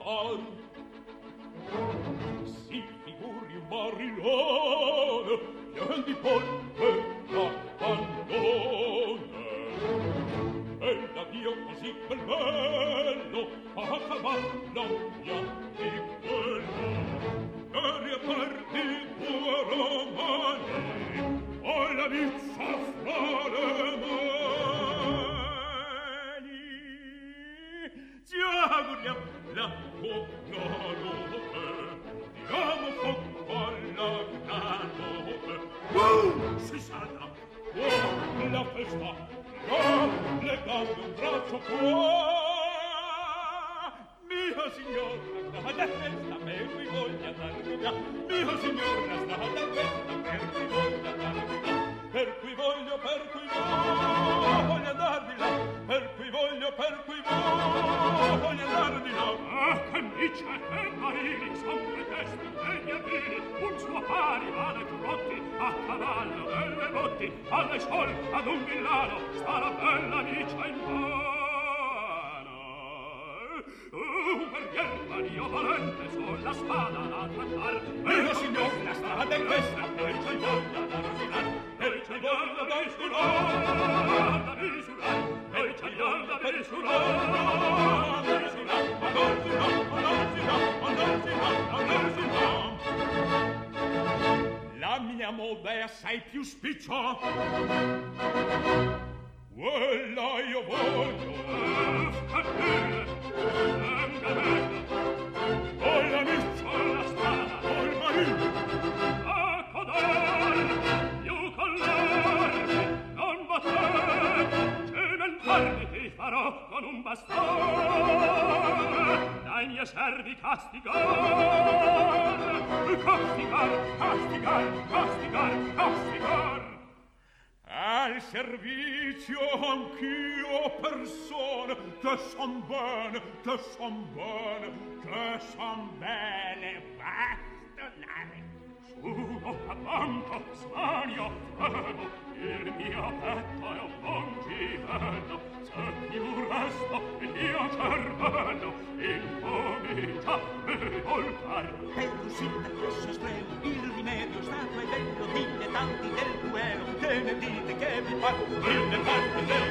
far. Si figuri un barilone, pien di polvere abbandona. E da Dio così bello, a cavallo mia di quello. Aria perdi tua romani, o la vizza fra le mani. Ci auguriamo la buona notte, diamo fuoco alla granotte. Si salta, la festa, legando un braccio qua. Mio signor, state festa per cui voglia darvi là. Mio signor, state festa per cui voglia darvi là. Per cui voglio darvi là. Per cui voglio darvi là. Ah, che dice, marini, son pretesti, degli avvini, un suo pari vale trotti, a cavallo delle botti, alle sol, ad un villano, sta la bella amica in mano. Io valente sulla spada da trattar. Mio signor, la strada è questa, per cui voglia da rosinar, per cui voglia da risurar, da risurar, per cui voglia da risurar, da risurar, la mia moda è assai più spiccia. Quella io voglio, capire, con la miccia, la spada, col marino, a codar, più color, non batter, cementarmi ti farò con un bastone, dai miei servi castigar, castigar. Al servizio anch'io persone che son bene, che son bene bastonare. Sudo accanto, smanio, fremo, il mio petto è un mongivello, se più resto il mio cervello incomincia me voltar. Per uscita grosso stremo, il rimedio stato è bello, dilettanti del duello, che ne dite che vi fa? Il ne parte del